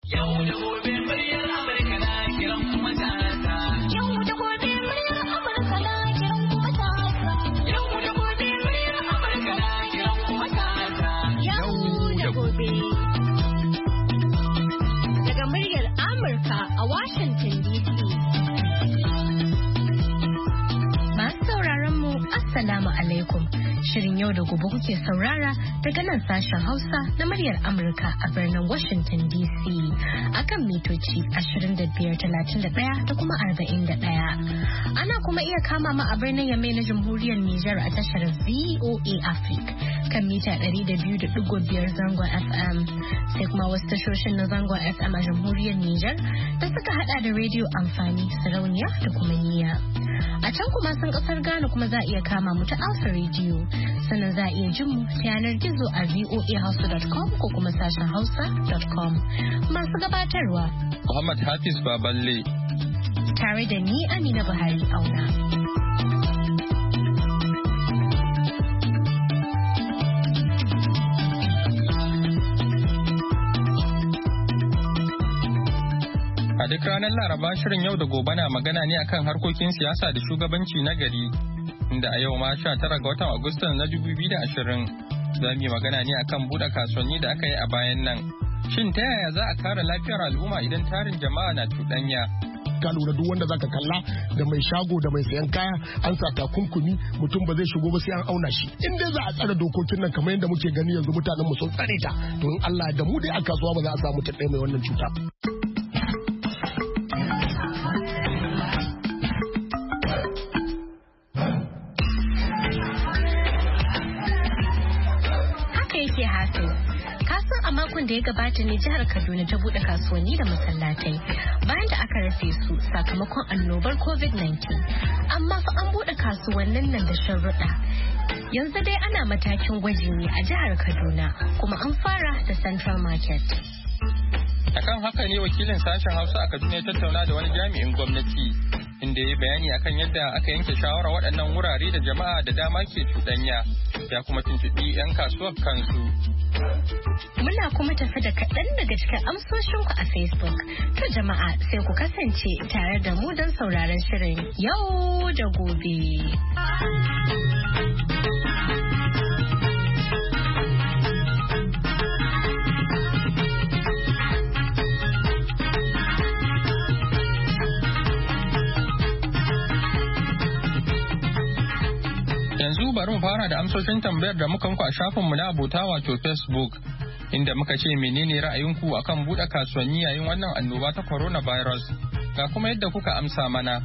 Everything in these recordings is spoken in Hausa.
Yau da gobe muryar Amurka na kiran kuma ta. Yau da gobe muryar Amurka na kiran kuma ta. Yau da gobe muryar Amurka na kiran kuma ta. Yau da gobe. Daga muryar Amurka a Washington DC. Masu sauraron mu Assalamu alaikum. Shirin yau da gobe kuke saurara daga nan sashen Hausa na muryar Amurka a birnin Washington DC akan mitoci 2531 da kuma 41. Ana kuma iya kama ma a birnin Yamai na Jamhuriyar Nijar a tashar VOA Africa kan mita 200.5 zangon FM, sai kuma wasu tashoshin na zangon FM a Jamhuriyar Nijar da suka hada da rediyo amfani, sarauniya da kuma niyya. A can kuma sun kasar Ghana kuma za a iya kama mu ta Alpha Radio. Sannan za a iya jin mu ta yanar gizo a voahausa.com ko kuma sashen hausa.com. Masu gabatarwa Muhammad Hafiz Baballe tare da ni Amina Buhari Auna. A duk ranar Laraba shirin yau da gobe na magana ne akan harkokin siyasa da shugabanci na gari. Inda a yau ma 19 ga watan Agusta na 2020 za mu yi magana ne akan buɗe kasuwanni da aka yi a bayan nan. Shin ta yaya za a kare lafiyar al'umma idan tarin jama'a na cuɗanya? Ka lura duk wanda zaka kalla da mai shago da mai sayan kaya an sa takunkumi, mutum ba zai shigo ba sai an auna shi. In dai za a tsare dokokin nan kamar yadda muke gani yanzu mutanen mu sun tsare ta, to in Allah da mu dai a kasuwa ba za a samu ta mai wannan cuta. Da ya gabata ne jihar Kaduna ta bude kasuwanni da masallatai bayan da aka rufe su sakamakon annobar COVID-19. Amma fa an bude kasuwannin nan da sharuɗa. Yanzu dai ana matakin gwaji ne a jihar Kaduna kuma an fara da Central Market. Akan haka ne wakilin sashen Hausa a Kaduna ya tattauna da wani jami'in gwamnati inda ya yi bayani akan yadda aka yanke shawara waɗannan wurare da jama'a da dama ke cuɗanya, ya kuma tuntuɓi 'yan kasuwar kansu. Muna kuma tafi da kaɗan daga cikin amsoshinku a Facebook. To jama'a sai ku kasance tare da mu don sauraron shirin yau da gobe. Yanzu bari mu fara da amsoshin tambayar da muka muku a shafinmu na abota wato Facebook, inda muka ce menene ra'ayinku akan buɗe kasuwanni yayin wannan annoba ta coronavirus. Ga kuma yadda kuka amsa mana.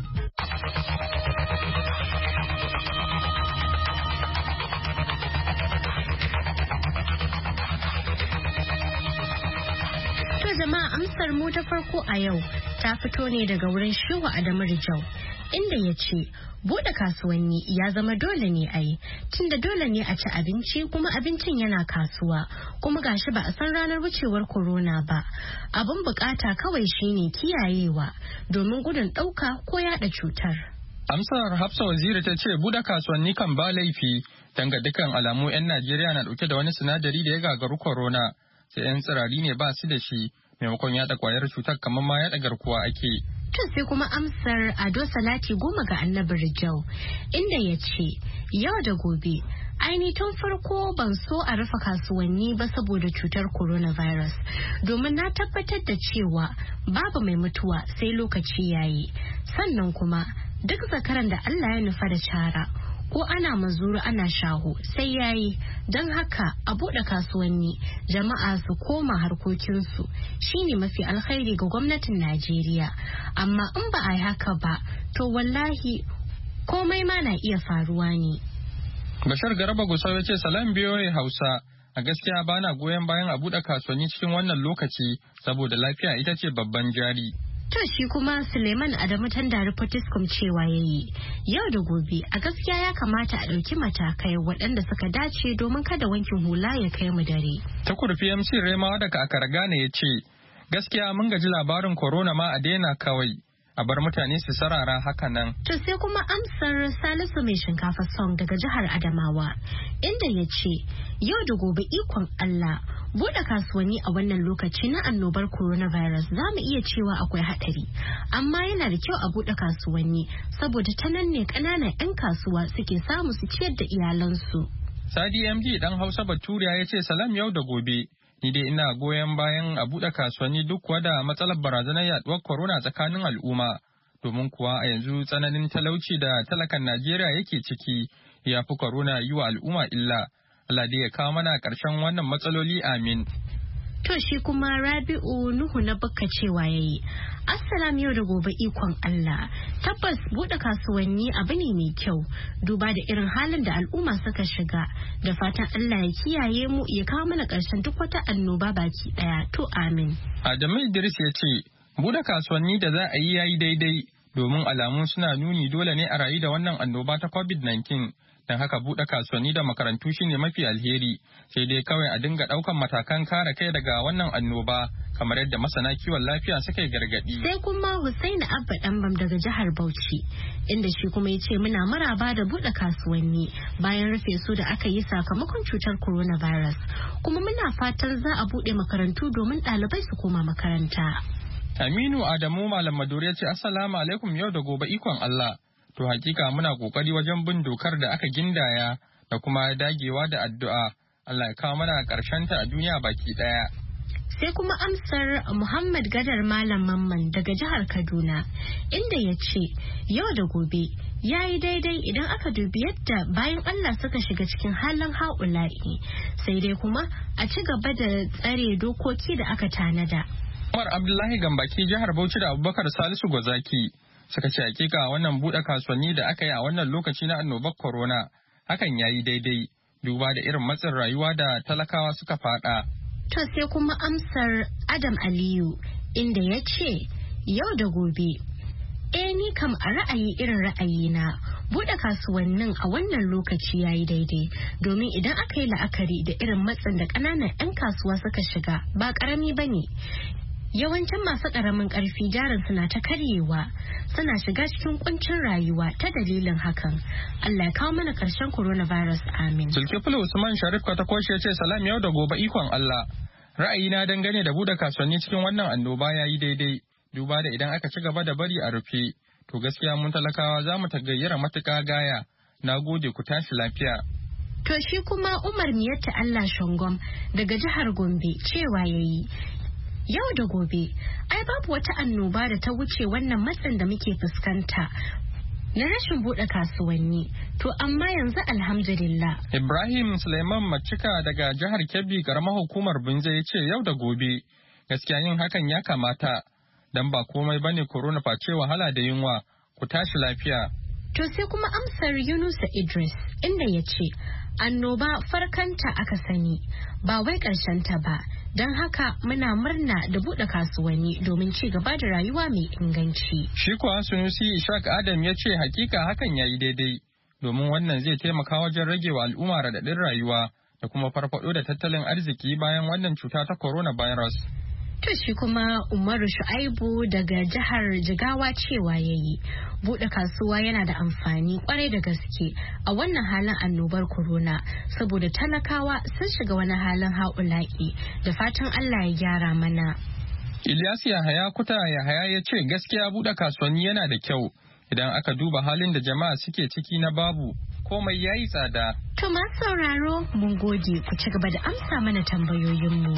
To jama'a, amsar mu ta farko a yau ta fito ne daga wurin Shehu Adamu Rijau, inda ya ce buɗe kasuwanni ya zama dole ne a yi, tunda dole ne a ci abinci kuma abincin yana kasuwa, kuma gashi ba a san ranar wucewar corona ba. Abin bukata kawai shine kiyayewa domin gudun ɗauka ko yaɗa cutar. Amsar Hafsa Waziri ta ce buɗe kasuwanni kan ba laifi, danga dukkan alamu 'yan Najeriya na ɗauke da wani sinadari da ya gagaru corona, sai 'yan tsirari ne ba su da shi, maimakon yaɗa kwayar cutar kamar ma yaɗa garkuwa ake. To sai kuma amsar Ado Salati Goma ga Annabi Rijau, inda ya ce yau da gobe aini tun farko ban so a rufe kasuwanni ba saboda cutar coronavirus, domin na tabbatar da cewa babu mai mutuwa sai lokaci yayi, sannan kuma duk zakaran da Allah ya nufa da cara ko ana mazuru ana shaho sai yayi, don haka a buɗe kasuwanni jama'a su koma harkokinsu shine mafi alkhairi ga gwamnatin Najeriya. Amma in ba a yi haka ba to wallahi komai ma na iya faruwa ne. Bashar Garba Gusau ya ce salam biyoyi Hausa, a gaskiya bana goyon bayan a buɗe kasuwanni cikin wannan lokaci saboda lafiya ita ce babban jari. To shi kuma Suleiman Adamu Tandari Potiskum cewa ya yi, yau da gobe a gaskiya ya kamata a ɗauki matakai waɗanda suka dace domin kada wankin hula ya kai mu dare. Ta kurfi MC Remawa daga Akara Ghana ya ce, gaskiya mun gaji labarin corona ma a daina kawai, a bar mutane su sarara haka nan. To sai kuma amsar Salisu mai shinkafa song daga jihar Adamawa inda ya ce yau da gobe ikon Allah buɗe kasuwanni a wannan lokaci na annobar coronavirus za mu iya cewa akwai haɗari amma yana da kyau a buɗe kasuwanni saboda ta nan ne ƙananan 'yan kasuwa suke samu su ciyar da iyalansu. Sadi MD dan Hausa Baturiya ya ce salam yau da gobe. Ni dai ina goyon bayan a buɗe kasuwanni duk kuwa da matsalar barazanar yaduwar corona tsakanin al'umma. Domin kuwa a yanzu tsananin talauci da talakan Najeriya yake ciki ya fi corona yi wa al'umma illa. Allah dai ya kawo mana ƙarshen wannan matsaloli amin. To shi kuma Rabi'u Nuhu na Bakka cewa yayi Assalam yau da gobe ikon Allah. Tabbas buɗe kasuwanni abu ne mai kyau duba da irin halin da al'umma suka shiga. Da fatan Allah ya kiyaye mu ya kawo mana ƙarshen duk wata annoba baki ɗaya. To amin. Adamu Idris ya ce buɗe kasuwanni da za a yi yayi daidai domin alamu suna nuni dole ne a rayu da wannan annoba ta COVID-19. Don haka buɗe kasuwanni da makarantu shine mafi alheri sai dai kawai a dinga ɗaukan matakan kare kai daga wannan annoba kamar yadda masana kiwon lafiya suka yi gargaɗi. Sai kuma Hussaini Abba Ɗanbam daga jihar Bauchi inda shi kuma ya ce muna maraba da buɗe kasuwanni bayan rufe su da aka yi sakamakon cutar coronavirus kuma muna fatan za a buɗe makarantu domin ɗalibai su koma makaranta. Aminu Adamu Malam Maduri ya ce assalamu alaikum yau da gobe ikon Allah. To hakika muna kokari wajen bin dokar da aka gindaya da kuma dagewa da addu'a. Allah ya kawo mana ta a duniya baki daya. Sai kuma amsar Muhammad Gadar Malam Mamman daga jihar Kaduna inda ya ce yau da gobe ya yi daidai idan aka dubi yadda bayan Allah suka shiga cikin halin ha'ula'i sai dai kuma a ci gaba da tsare dokoki da aka tanada. Umar Abdullahi Gambaki jihar Bauchi da Abubakar Salisu Gwazaki suka ce hakika wannan buɗe kasuwanni da aka yi a wannan lokaci na annobar corona hakan ya yi daidai duba da irin matsin rayuwa da talakawa suka fada. To sai kuma amsar Adam Aliyu inda ya ce yau da gobe. Ni kam a ra'ayi irin ra'ayina buɗe kasuwannin a wannan lokaci ya yi daidai domin idan aka yi la'akari da irin matsin da ƙananan 'yan kasuwa suka shiga ba ƙarami ba ne. Yawancin masu ƙaramin ƙarfi jarin suna ta karyewa suna shiga cikin kuncin rayuwa ta dalilin hakan. Allah ya kawo mana ƙarshen coronavirus amin. Zulkiflu Usman Sharif Kwatakwashi ya ce salam yau da gobe ikon Allah. Ra'ayina dangane da buɗe kasuwanni cikin wannan annoba ya yi daidai. Duba da idan aka ci gaba da bari a rufe. To gaskiya mun talakawa za mu tagayyara matuƙa gaya. Na gode ku tashi lafiya. To shi kuma Umar Miyatta Allah Shangom daga jihar Gombe cewa yayi. Yau da gobe, ai babu wata annoba da ta wuce wannan matsin da muke fuskanta na rashin buɗe kasuwanni. To amma yanzu alhamdulillah. Ibrahim Suleiman Macika daga jihar Kebbi karamar hukumar Binja ya ce yau da gobe gaskiya yin hakan ya kamata dan ba komai bane corona face wahala da yunwa ku tashi lafiya. To sai kuma amsar Yunusa Idris inda ya ce annoba farkanta aka sani ba wai ta ba. Don haka muna murna da buɗe kasuwanni domin ci gaba da rayuwa mai inganci. Shi kuwa Sunusi Ishaq Adam ya ce hakika hakan ya yi daidai domin wannan zai taimaka wajen rage wa al'umma raɗaɗin rayuwa da kuma farfaɗo da tattalin arziki bayan wannan cuta ta coronavirus. To shi kuma Umaru Shu'aibu daga jihar Jigawa cewa yayi buɗe kasuwa yana da amfani kwarai da gaske a wannan halin annobar corona saboda talakawa sun shiga wani halin ha'ula'i da fatan Allah ya gyara mana. Ilyas Yahaya Kuta Yahaya ya ce gaskiya buɗe kasuwanni yana da kyau idan aka duba halin da jama'a suke ciki na babu komai yayi tsada. To masu sauraro mun gode ku ci gaba da amsa mana tambayoyinmu.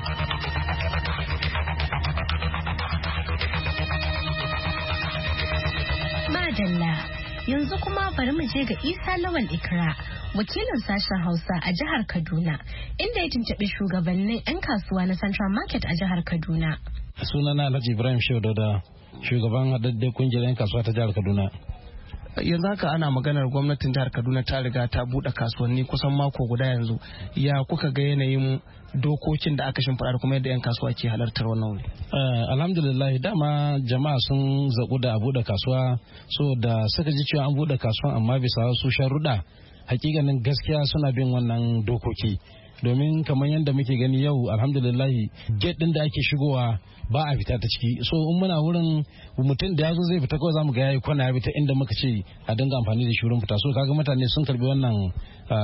Madalla yanzu kuma bari mu je ga Isa Lawal Ikra wakilin sashen Hausa a jihar Kaduna inda ya tuntuɓi shugabannin 'yan kasuwa na Central Market a jihar Kaduna. Sunana Alhaji Ibrahim Shehu da shugaban haɗaɗɗen kungiyar 'yan kasuwa ta jihar Kaduna. Yanzu haka ana maganar gwamnatin jihar Kaduna ta riga ta buɗe kasuwanni kusan mako guda yanzu. Ya kuka ga yanayin dokokin da aka shimfiɗa kuma yadda 'yan kasuwa ke halartar wannan wuri? Alhamdulillah dama jama'a sun zaƙu da a buɗe kasuwa so da suka ji cewa an buɗe kasuwa amma bisa wasu sharuɗa hakikanin gaskiya suna bin wannan dokoki. domin kamar yadda muke gani yau alhamdulillahi gate din da ake shigowa ba a fita ta ciki, so in muna wurin mutum da yazo zai fita kawai zamu ga yayi kwana ya fita inda muka ce a dinga amfani da shi wurin fita, so kaga mutane sun karbi wannan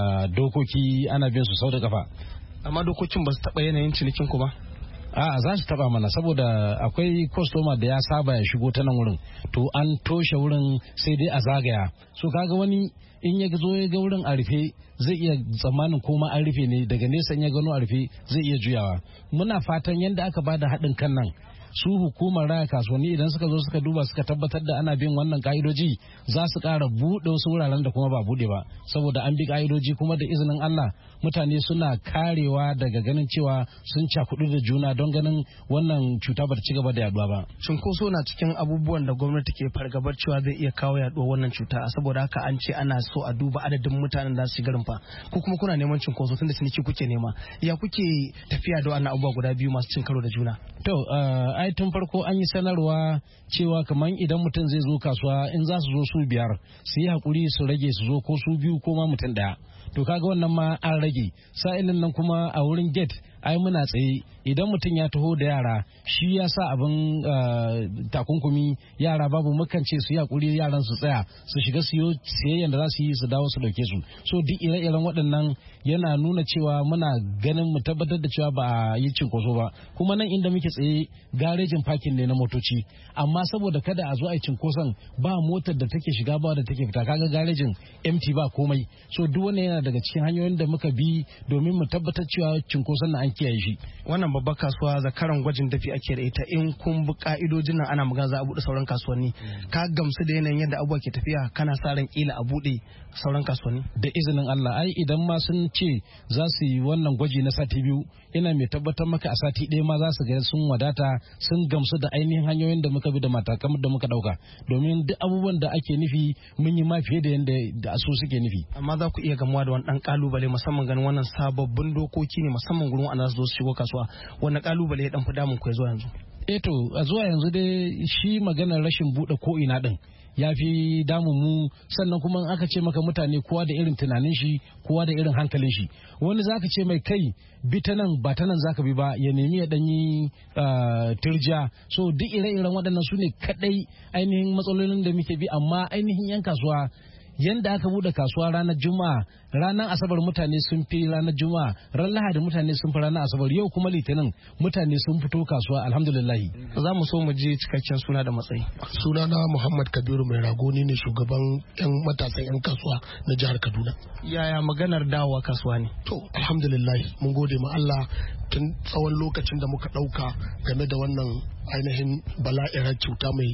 dokoki ana bin su sau da kafa. Amma dokokin ba su taba yanayin cinikin ku ba? A'a za su taba mana, saboda akwai kwastoma da ya saba ya shigo ta nan wurin, to an toshe wurin sai dai a zagaya, so kaga wani in ya zo ya ga wurin a rufe zai iya tsammanin koma an rufe ne, daga nesa in ya gano a rufe zai iya juyawa. Muna fatan yadda aka bada haɗin kan nan su hukumar raya kasuwanni idan suka zo suka duba suka tabbatar da ana bin wannan ka'idoji za su ƙara buɗe wasu wuraren da kuma ba buɗe ba, saboda an bi ka'idoji kuma da izinin Allah mutane suna karewa daga ganin cewa sun cakudu da juna don ganin wannan cuta ba ta ci gaba da yaduwa ba. Cinkoso na cikin abubuwan da gwamnati ke fargabar cewa zai iya kawo yaduwar wannan cuta, saboda haka an ce ana so a duba adadin mutanen da su garin fa, ko kuma kuna neman cinkoso tunda ciniki kuke nema, ya kuke tafiya da wannan abubuwa guda biyu masu cin karo da juna? To ai tun farko an yi sanarwa cewa kamar idan mutum zai zo kasuwa in za su zo su 5 su yi hakuri su rage su zo ko su 2 ko ma mutum 1, to kaga wannan ma an rage. Sa'ilin nan kuma a wurin gate ai muna tsaye, idan mutum ya taho da yara shi ya sa abin takunkumi, yara babu mukan ce su yi hakuri yaran su tsaya su shiga siyo siyayyan da za su yi su dawo su dauke su, so duk ire-iren waɗannan yana nuna cewa muna ganin mu tabbatar da cewa ba a yi cinkoso ba. Kuma nan inda muke tsaye garejin parking ne na motoci, amma saboda kada a zo a yi cinkoson ba motar da take shiga ba da take fita, kaga garejin empty ba komai, so duk wannan yana daga cikin hanyoyin da muka bi domin mu tabbatar cewa cinkoson na an kiyaye shi. Wannan babbar kasuwa zakaran gwajin dafi ake da ita, in kun bi ka'idojin nan ana magana za a bude sauran kasuwanni, ka gamsu da yanayin yadda abubuwa ke tafiya, kana sa ran kila a bude sauran kasuwanni? Da izinin Allah, ai idan ma sun ce za su yi wannan gwaji na sati 2, ina mai tabbatar maka a sati 1 ma za su ga sun wadata, sun gamsu da ainihin hanyoyin da muka bi da matakan da muka dauka, domin duk abubuwan da ake nufi mun yi ma fiye da yadda su suke nufi. Amma za ku iya gamuwa da wani dan kalubale musamman ganin wannan sababbin dokoki ne musamman gurin wanda su shigo kasuwa, wani kalubale ya dan fi damun ku zuwa yanzu? To a zuwa yanzu dai shi maganar rashin bude ko ina din ya fi damun mu, sannan kuma aka ce maka mutane kowa da irin tunanin shi, kowa da irin hankalin shi, wani zaka ce mai kai bi ta nan ba ta nan zaka bi ba, ya nemi ya danyi turjiya, so duk ire-iren waɗannan su ne kadai ainihin matsalolin da muke bi. Amma ainihin yan kasuwa yanda aka bude kasuwa ranar Juma'a, ranar Asabar mutane sun fi ranar Juma'a, ran Lahadi mutane sun fi ranar Asabar, yau kuma Litinin mutane sun fito kasuwa alhamdulillah. Za mu so mu je cikakken suna da matsayi. Sunana Muhammad Kabiru Mai Rago, ne shugaban yan matasan yan kasuwa na jihar Kaduna. Yaya maganar dawowa kasuwa ne? To alhamdulillah mun gode ma Allah tun tsawon lokacin da muka dauka game da wannan ainihin bala'ir cuta mai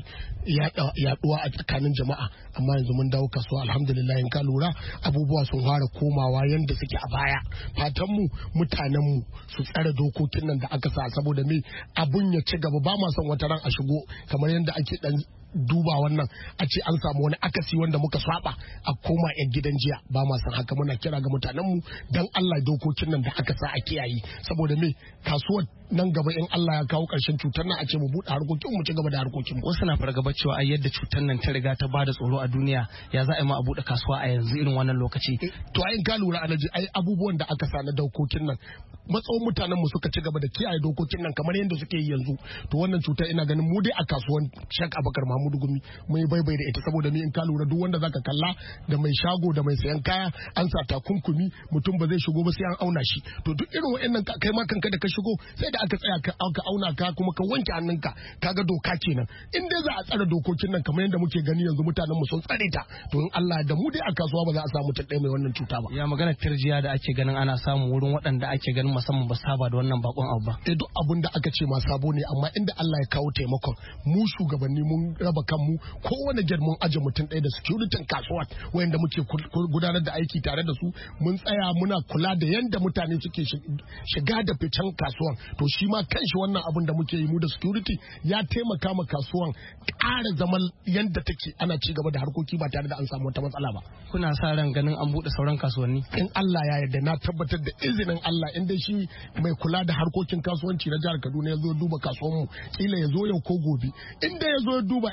yaduwa a tsakanin jama'a, amma yanzu mun dawo kasuwa alhamdulillah. In ka lura abubuwa sun fara komawa yanda suke a baya. Fatan mu mutanen mu su tsare dokokin nan da aka sa, saboda me abun ya ci gaba. Ba ma son wata ran a shigo kamar yanda ake dan duba wannan a ce an samu wani akasi wanda muka saba a koma yan gidan jiya. Ba ma san haka, muna kira ga mutanen mu dan Allah dokokin nan da aka sa a kiyaye, saboda me kasuwar nan gaba in Allah ya kawo karshen cutar nan a ce mu bude harkokin mu ci gaba da harkokin mu. Wasu na fargaba cewa ai yadda cutar nan ta riga ta bada tsoro a duniya, ya za a yi ma a bude kasuwa a yanzu irin wannan lokaci? To ai ka lura alaji, ai abubuwan da aka sa na dokokin nan matsawon mutanen mu suka ci gaba da kiyaye dokokin nan kamar yadda suke yi yanzu, to wannan cutar ina ganin mu dai a kasuwan Sheikh Abubakar Mahmudu Gumi mun yi baibai da ita, saboda ni in ka lura duk wanda zaka kalla da mai shago da mai sayan kaya an sa takunkumi, mutum ba zai shigo ba sai an auna shi. To duk irin wa'annan kai ma kanka da ka shigo sai da aka tsaya ka auna ka kuma ka wanke hannunka, kaga doka kenan. In dai za a tsare dokokin nan kamar yadda muke gani yanzu mutanen mu sun tsare ta, to in Allah da mu dai a kasuwa ba za a samu ta mai wannan cuta ba. Ya magana tirjiya da ake ganin ana samu wurin waɗanda ake ganin musamman ba saba da wannan bakon abu ba. Duk abun da aka ce ma sabo ne, amma inda Allah ya kawo taimakon mu shugabanni mun raba kanmu, kowane jar mun aje mutum ɗaya da security kasuwa wayanda muke gudanar da aiki tare da su. Mun tsaya muna kula da yanda mutane suke shiga da fitan kasuwan, to shi ma kanshi wannan abun da muke yi mu da security ya taimaka ma kasuwan ƙara zaman yanda take, ana ci gaba da harkoki ba tare da an samu wata matsala ba. Kuna sa ran ganin an buɗe sauran kasuwanni? In Allah ya yarda, na tabbatar da izinin Allah, in dai shi mai kula da harkokin kasuwanci na jihar Kaduna ya zo duba kasuwan mu, kila ya zo yau ko gobe, in dai ya zo ya duba ina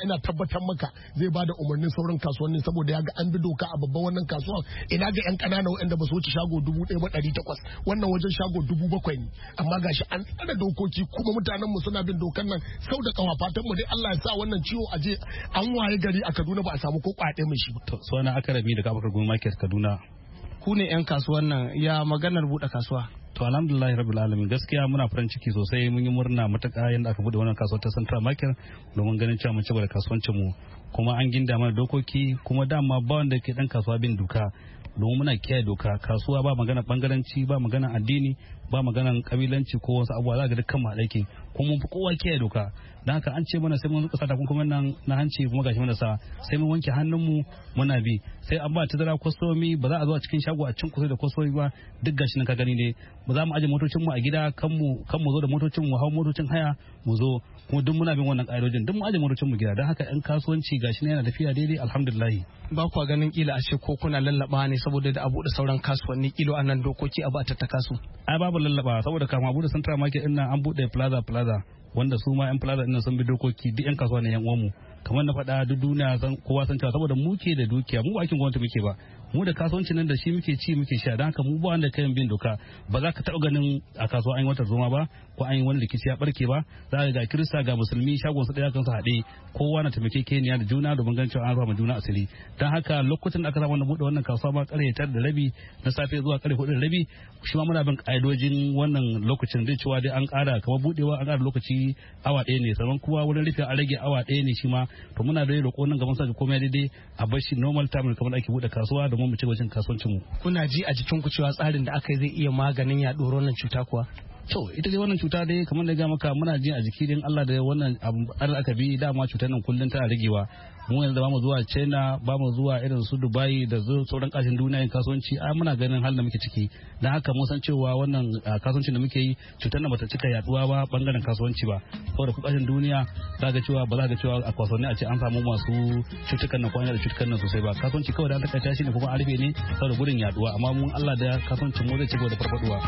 ina tabbatar maka zai bada umarnin sauran kasuwanni saboda ya ga an bi doka a babban wannan kasuwan. Ina ga yan ƙanana waɗanda ba su wuce shago 1,800 wannan wajen shago 7,000 ne amma gashi an tsada dokoki kuma mutanen mu suna bin dokan nan sau da kawa. Fatan mu dai Allah ya sa wannan ciwo aje an waye gari a Kaduna ba a samu ko kwaɗe mai shi ba. To suna Akarami daga Abubakar Gumi Market Kaduna. Ku ne 'yan kasuwan nan, ya maganar buɗe kasuwa? To alhamdulillah rabbil alamin, gaskiya muna farin ciki sosai, mun yi murna matuƙa yadda aka bude wannan kasuwar ta Central Market domin ganin cewa mun cigaba da kasuwancin mu, kuma an ginda mana dokoki, kuma dama ba wanda ke dan kasuwa bin doka, domin muna kiyaye doka. Kasuwa ba magana bangaranci, ba magana addini, ba magana kabilanci ko wasu abubuwa, za ga dukkan mu alaiki, kuma mun fi kowa kiyaye doka. Dan haka an ce mana sai mun kasa takunkumin nan na hanci, kuma gashi mana sa sai mun wanke hannunmu muna bi, sai an ba tazara kwastomi, ba za a zo a cikin shago a cin kusa da kwastomi ba, duk gashi nan ka gani ne. Ba za mu aje motocin mu a gida, kan mu zo da motocin mu hau motocin haya mu zo, kuma duk muna bin wannan ƙa'idojin, duk mu aje motocin mu gida. Dan haka ɗan kasuwanci gashi ne yana tafiya daidai alhamdulillah. Ba ku ganin kila a ce ko kuna lallaba ne saboda da abu da sauran kasuwanni kilo a nan dokoki a ba ta kasu? Ai babu lallaba, saboda kama abu da Central Market ɗin nan an buɗe plaza wanda su ma 'yan plaza ɗin sun bi dokoki, duk 'yan kasuwa ne 'yan uwanmu. Kamar na faɗa duk duniya kowa san cewa saboda mu ke da dukiya, mu ba aikin gwamnati muke ba, mu da kasuwancin nan da shi muke ci muke sha. Dan haka mu ba wanda kayan bin doka, ba za ka taɓa ganin a kasuwa an yi wata zoma ba ko an yi wani rikici ya barke ba. Za ka ga Kirista ga Musulmi shagon su ɗaya kan su haɗe, kowa na taimakekeniya da juna domin ganin cewa an rufa ma juna asiri. Dan haka lokacin da aka samu buɗe wannan kasuwa ma ƙarfe 9:30 na safe zuwa ƙarfe 4:30, shi ma muna bin ƙa'idojin wannan lokacin, zai cewa dai an ƙara kamar buɗewa an ƙara lokaci awa 1 ne, sannan kuma wurin rufe an rage awa 1 ne shi ma. To muna da roƙo nan gaban sa komai daidai a bar shi normal time kamar ake buɗe kasuwa domin mu ci gaba kasuwancin mu. Kuna ji a jikin ku cewa tsarin da aka yi zai iya maganin yaɗuwar wannan cuta kuwa? To ita dai wannan cuta dai kamar da ga maka muna ji a jiki din Allah da wannan abu aka bi, dama cutar nan kullun tana ragewa. Mu yanzu da bamu zuwa China, bamu zuwa irin su Dubai da sauran kasashen duniya yin kasuwanci, ai muna ganin halin da muke ciki. Dan haka mun san cewa wannan kasuwancin da muke yi cutar nan bata cika yaduwa ba bangaren kasuwanci ba. Saboda kasashen duniya za ga cewa ba za ga cewa a kasuwanni a ce an samu masu cutukan nan ko an da cutukan nan sosai ba. Kasuwanci kawai da an takaita shi ne kuma an rufe ne saboda gudun yaduwa, amma mun Allah da kasuwancin mu zai ci gaba da farfaduwa.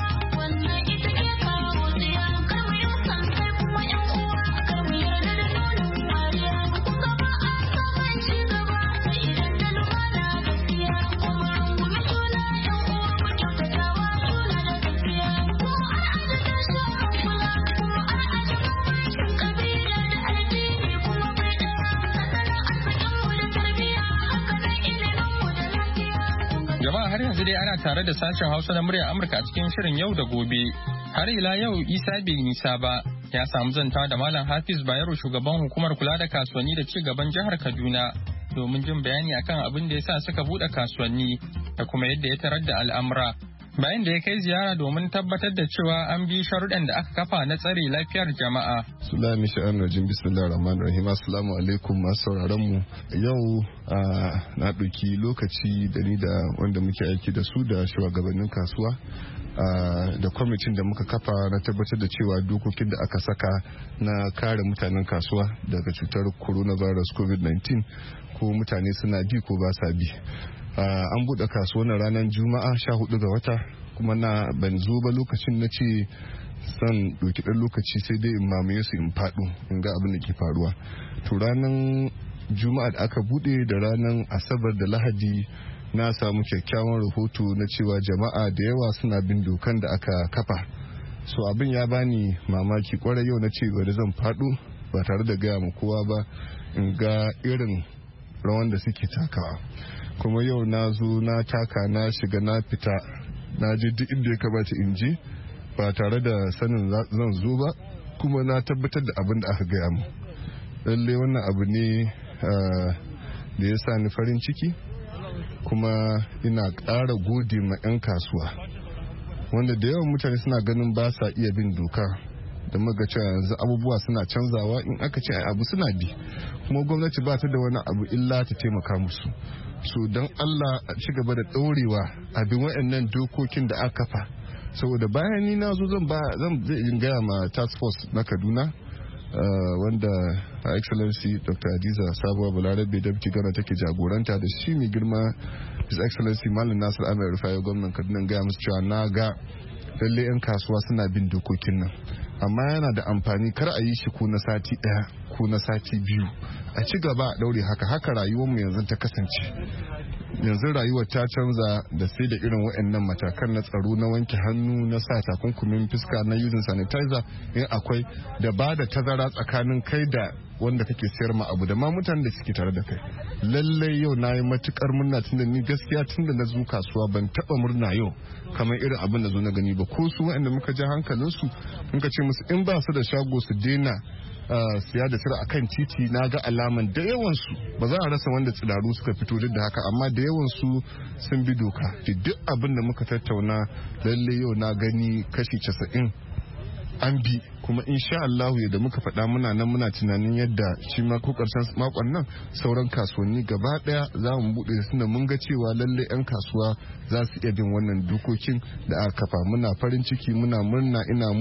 Jama'a har yanzu dai ana tare da sashen Hausa na muryar Amurka a cikin shirin yau da gobe. Har ila yau Isa bai nisa ba ya samu zanta da Malam Hafiz Bayero, shugaban hukumar kula da kasuwanni da ci gaban jihar Kaduna, domin jin bayani akan abin da ya sa suka buɗe kasuwanni da kuma yadda ya tarar da al'amura. Bayan da ya kai ziyara domin tabbatar da cewa an bi sharuɗan da aka kafa na tsare lafiyar jama'a. Sulami sha'an rajin bismillah rahman rahim. Assalamu alaikum masu sauraron mu. Yau na ɗauki lokaci da ni da wanda muke aiki da su da shugabannin kasuwa da kwamitin da muka kafa na tabbatar da cewa dokokin da aka saka na kare mutanen kasuwa daga cutar coronavirus covid-19 ko mutane suna bi ko ba sa bi. An buɗe kasuwar ranar Juma'a 14 ga wata, kuma ban zo ba lokacin na ce san ɗauki ɗan lokaci sai dai in mamaye su in faɗo in ga abin da ke faruwa. To ranar Juma'a da aka buɗe da ranar Asabar da Lahadi na samu kyakkyawan rahoto na cewa jama'a da yawa suna bin dokan da aka kafa. So abin ya bani mamaki kwarai, yau na ce bari zan faɗo ba tare da gaya ma kowa ba in ga irin rawan da suke takawa. Kuma yau na zo na taka, na shiga, na fita, na je duk inda ya kamata in je ba tare da sanin zan zo ba, kuma na tabbatar da abin da aka gaya mu. Lallai wannan abu ne da ya sa ni farin ciki, kuma ina ƙara gode ma 'yan kasuwa wanda da yawan mutane suna ganin ba sa iya bin doka, da muka cewa yanzu abubuwa suna canzawa, in aka ce abu suna bi, kuma gwamnati ba ta da wani abu illa ta taimaka musu. So don Allah a ci gaba da ɗorewa a bin waɗannan dokokin da aka kafa, saboda bayan ni na zo zan gaya ma task force na Kaduna wanda Her Excellency Dr. Hadiza Sabuwa Balarabe Deputy Governor take jagoranta, da shi mai girma His Excellency Malam Nasir Ahmed Rufai gwamnan Kaduna, gaya musu cewa na ga lalle 'yan kasuwa suna bin dokokin nan, amma yana da amfani kar a yi shi ko na sati 1 ko ko na sati 2 a ci gaba a daure haka rayuwarmu yanzu ta kasance. Yanzu rayuwar ta canza da sai da irin waɗannan matakan na tsaro na wanke hannu, na sa takunkumin fuska, na using sanitizer in akwai, da ba da tazara tsakanin kai da wanda kake sayar ma abu da ma mutanen da suke tare da kai. Lallai yau na yi matukar murna tunda ni gaskiya tunda na zo kasuwa ban taba murna yau kamar irin abin da zo na gani ba. Ko su waɗanda muka ja hankalinsu muka ce musu in ba su da shago su daina siya da sira akan titi, na ga alaman da yawansu ba za a rasa wanda tsiraru suka fito duk da haka, amma da yawansu sun bi doka. Duk abin da muka tattauna lalle yau na gani kashi 90 an bi, kuma insha Allah yadda muka faɗa muna nan muna tunanin yadda shi ma ko karshen makon nan sauran kasuwanni gaba daya za mu buɗe da tunda mun ga cewa lalle 'yan kasuwa za su iya bin wannan dokokin da aka kafa. Muna farin ciki, muna murna, ina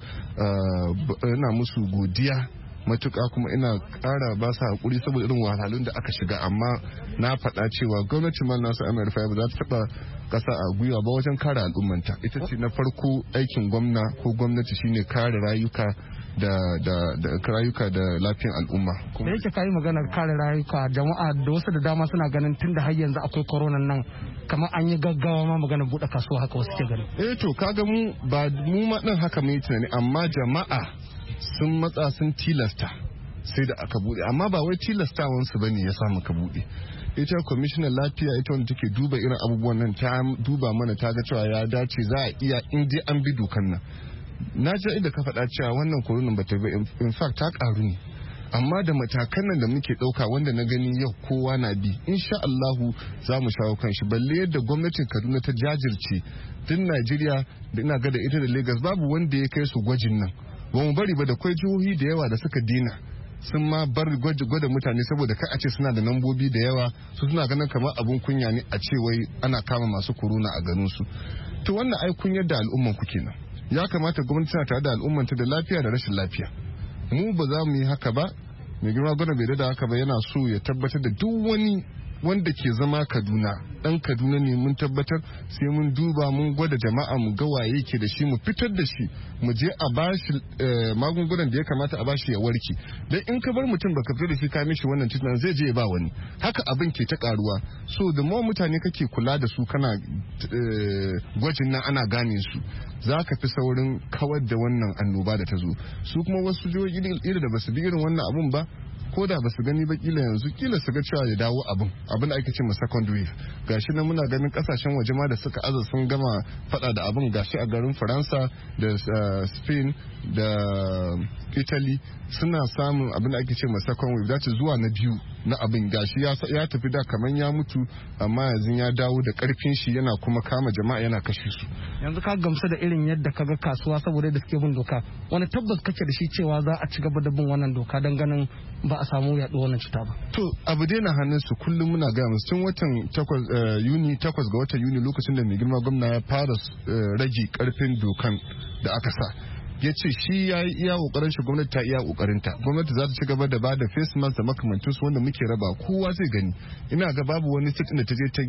musu godiya matuƙa, kuma ina ƙara ba su haƙuri saboda irin wahalhalun da aka shiga. Amma na faɗa cewa gwamnati ma nasu Ahmed Rufai ba za ta taɓa ƙasa a gwiwa ba wajen kare al'ummanta. Ita ce na farko aikin gwamna ko gwamnati shine kare rayuka da rayuka da lafiyar al'umma. Da yake kayi maganar kare rayuka, jama'a da wasu da dama suna ganin tunda har yanzu akwai corona nan kamar an yi gaggawa ma maganar buɗe kasuwa, haka wasu ke gani. To kaga mu ma ɗin haka mun yi tunani, amma jama'a sun matsa sun tilasta sai da aka bude, amma ba wai tilastawansu bane ya samu ka bude. Ita kwamishinan lafiya ita wanda take duba irin abubuwan nan ta duba mana ta ga cewa ya dace za a iya in dai an bi dokan nan. Na ji inda ka faɗa cewa wannan koronan ba ta bi, in fact ta karu ne, amma da matakan nan da muke ɗauka wanda na gani yau kowa na bi, insha Allahu za mu shawo kan shi. Balle yadda gwamnatin Kaduna ta jajirce tun Najeriya da ina ga da ita da Lagos babu wanda ya kai su gwajin nan. Ba mu bari ba, da kwai jihohi da yawa da suka dina sun ma bar gwada mutane saboda kai a ce suna da nambobi da yawa, su suna ganin kamar abun kunya ne a ce wai ana kama masu corona a ganin su. To wannan ai kunyar da al'umman ku kenan. Ya kamata gwamnati tana tare da al'ummanta da lafiya da rashin lafiya. Mu ba za mu yi haka ba. Mai girma gwamna bai da haka ba, yana so ya tabbatar da duk wani wanda ke zama Kaduna dan Kaduna ne, mun tabbatar sai mun duba mun gwada jama'a mu ga waye ke da shi, mu fitar da shi, mu je a bashi magungunan da ya kamata a bashi ya warke. Dan in ka bar mutum baka fitar da shi ka mishi wannan treatment zai je ya ba wani, haka abin ke ta karuwa. So da mu mutane kake kula da su kana gwajin nan ana gane su, za ka fi saurin kawar da wannan annoba da ta zo. Su kuma wasu jihohi da basu bi irin wannan abun ba, ko da basu gani ba kila yanzu kila su ga cewa ya dawo abin da ake ce ma second wave. Gashi nan muna ganin kasashen waje ma da suka aza sun gama fada da abin, gashi a garin Faransa da Spain da Italy suna samun abin da ake ce ma second wave, dace zuwa na biyu na abin. Gashi ya tafi da kaman ya mutu, amma yanzu ya dawo da karfin shi, yana kuma kama jama'a yana kashe su. Yanzu ka gamsu da irin yadda kaga kasuwa saboda da suke bin doka, wani tabbas kake da shi cewa za a ci gaba da bin wannan doka don ganin ba a samu yaɗuwar wannan cuta ba? To abu dai na hannun su, kullum muna gaya musu tun watan 8 ga watan Yuni lokacin da mai girma gwamna ya fara rage karfin dokan da aka sa. Ya ce shi ya yi iya kokarin shi, gwamnati ta iya kokarin ta. Gwamnati za ta ci gaba da ba da face mask da makamantin su wanda muke raba, kowa zai gani. Ina ga babu wani state da ta je ta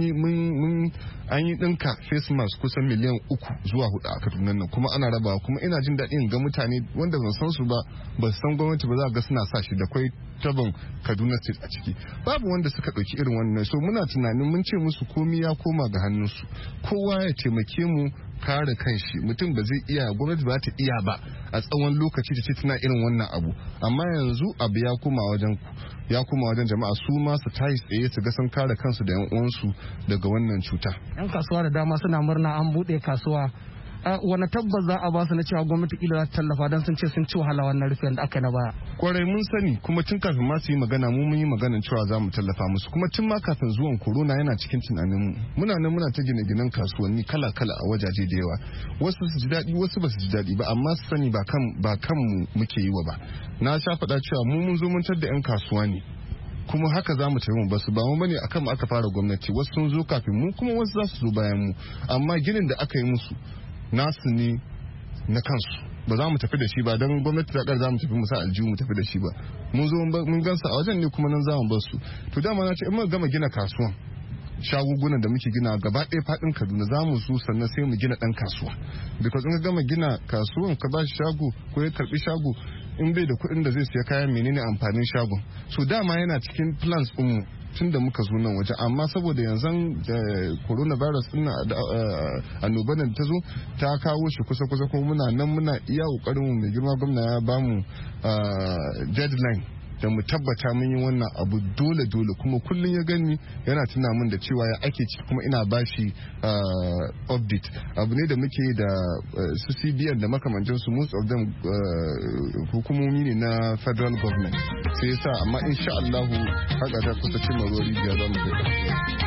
an yi dinka face mask kusan miliyan 3 zuwa 4 a Kaduna nan, kuma ana rabawa. Kuma ina jin daɗin ga mutane wanda ban san su ba san gwamnati ba, za ga suna sa shi da kwai tabon Kaduna state a ciki. Babu wanda suka ɗauki irin wannan, so muna tunanin mun ce musu komi ya koma ga hannunsu, kowa ya taimake mu kare kanshi. Mutum ba zai iya, gwamnati ba ta iya ba a tsawon lokaci da ce tana irin wannan abu, amma yanzu abu ya koma wajen jama'a su ma su tayi tsaye su ga sun kare kansu da yan uwansu daga wannan cuta. Yan kasuwa da dama suna murna an bude kasuwa, wani tabbas za a ba su na cewa gwamnati kila za ta tallafa don sun ce sun ci wahala wannan rufin da aka na baya? Kwarai mun sani, kuma tun kafin ma su yi magana mun yi maganan cewa za mu tallafa musu, kuma tun ma kafin zuwan corona yana cikin tunanin mu. Muna ta gine-ginen kasuwanni kala-kala a wajaje da yawa, wasu su ji daɗi wasu ba su ji daɗi ba, amma su sani ba kanmu muke yi wa ba. Na sha faɗa cewa mun zo mun da 'yan kasuwa ne, kuma haka za mu tafi mu basu, ba mu bane akan mu aka fara gwamnati, wasu sun zo kafin mu kuma wasu za su zo bayan mu, amma ginin da aka yi musu nasu ne na kansu, ba za mu tafi da shi ba don gwamnati ta za mu tafi musa aljihu mu tafi da shi ba. Mun zo mun gansa a wajen ne, kuma nan za mu bar su. To dama na ce in muka gama gina kasuwan, shagugunan da muke gina gaba ɗaya faɗin Kaduna za mu su sannan sai mu gina ɗan kasuwa, because in ka gama gina kasuwan ka ba shi shago ko ya karɓi shago, in bai da kuɗin da zai siya kayan menene amfanin shagon. So dama yana cikin plans ɗinmu tun da muka zo nan waje, amma saboda yanzu coronavirus din annoban da ta zo ta kawo shi kusa kuma muna iya kokarin mu. Mai girma gwamna ya bamu deadline da mu tabbata mun yi wannan abu dole kuma kullum ya gani yana tuna min da cewa ya ake ciki kuma ina bashi update. Abu ne da muke da su CBN da makamantan su, most of them hukumomi ne na federal government, sai yasa amma insha Allah haka ta kusa cimma ruwa rijiya za mu kai.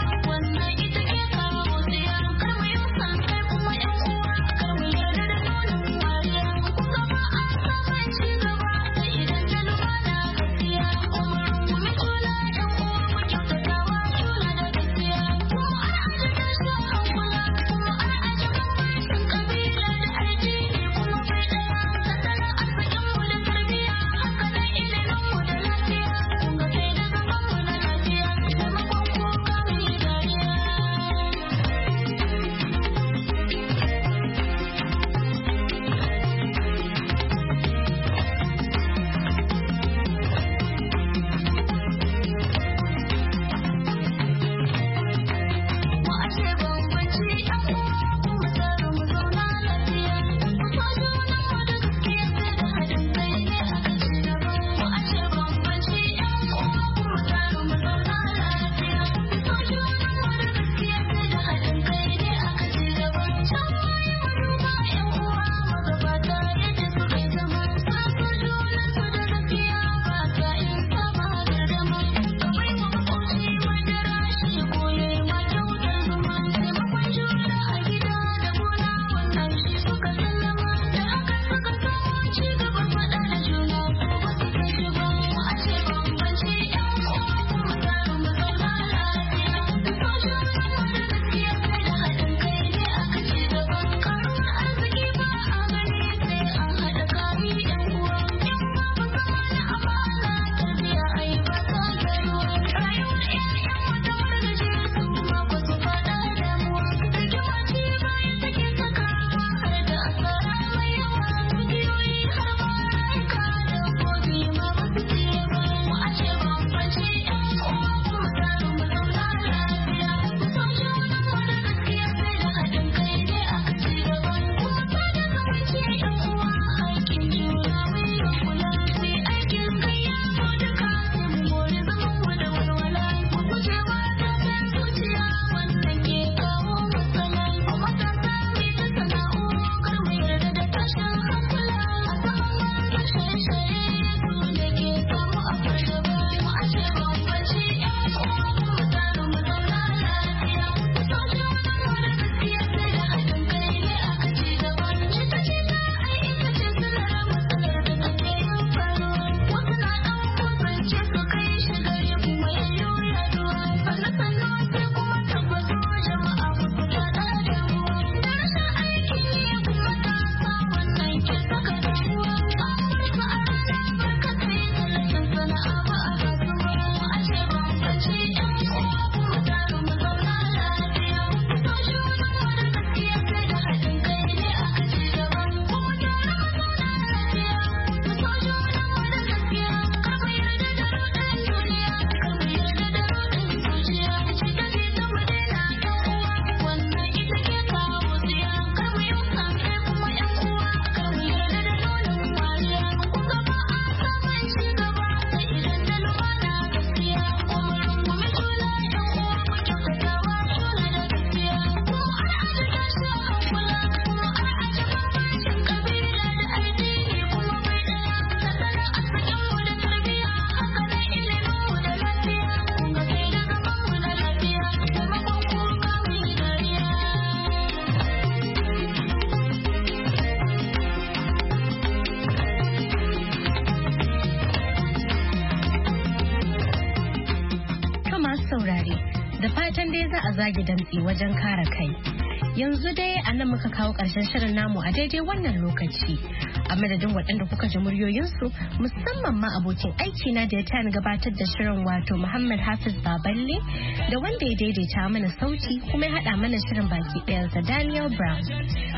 da fatan dai za a zage damtse wajen kare kai. Yanzu dai a nan muka kawo ƙarshen shirin namu a daidai wannan lokaci. A madadin waɗanda kuka ji muryoyinsu musamman ma abokin aiki na da ya tani gabatar da shirin wato Muhammad Hafiz Baballe da wanda ya daidaita mana sauti kuma ya haɗa mana shirin baki ɗayansa Daniel Brown.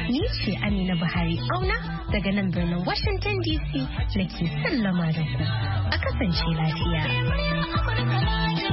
Ni ce Amina Buhari Auna daga nan birnin Washington DC da ke sallama da ku. A kasance lafiya.